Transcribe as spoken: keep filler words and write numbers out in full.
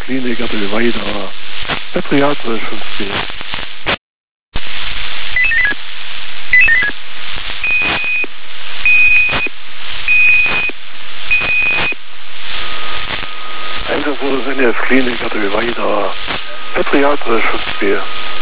Klinik Appelweida. Pädiatrisch fünf B. Einsatzort ist N F Klinik Appelweida. Pädiatrisch fünf B.